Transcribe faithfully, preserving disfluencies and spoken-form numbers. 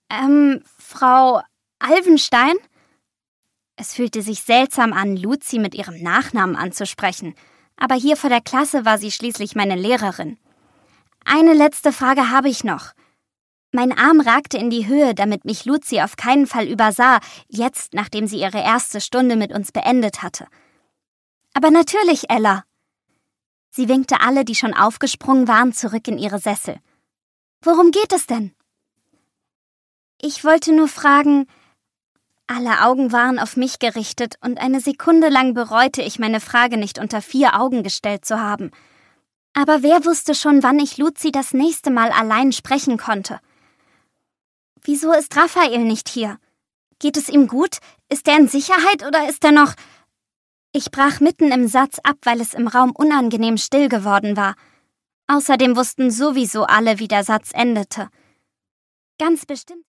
Ähm, Frau Alvenstein? Es fühlte sich seltsam an, Luzi mit ihrem Nachnamen anzusprechen, aber hier vor der Klasse war sie schließlich meine Lehrerin. Eine letzte Frage habe ich noch. Mein Arm ragte in die Höhe, damit mich Luzi auf keinen Fall übersah, jetzt, nachdem sie ihre erste Stunde mit uns beendet hatte. Aber natürlich, Ella. Sie winkte alle, die schon aufgesprungen waren, zurück in ihre Sessel. Worum geht es denn? Ich wollte nur fragen... Alle Augen waren auf mich gerichtet und eine Sekunde lang bereute ich, meine Frage nicht unter vier Augen gestellt zu haben. Aber wer wusste schon, wann ich Luzi das nächste Mal allein sprechen konnte? Wieso ist Raphael nicht hier? Geht es ihm gut? Ist er in Sicherheit oder ist er noch... Ich brach mitten im Satz ab, weil es im Raum unangenehm still geworden war. Außerdem wussten sowieso alle, wie der Satz endete. Ganz bestimmt...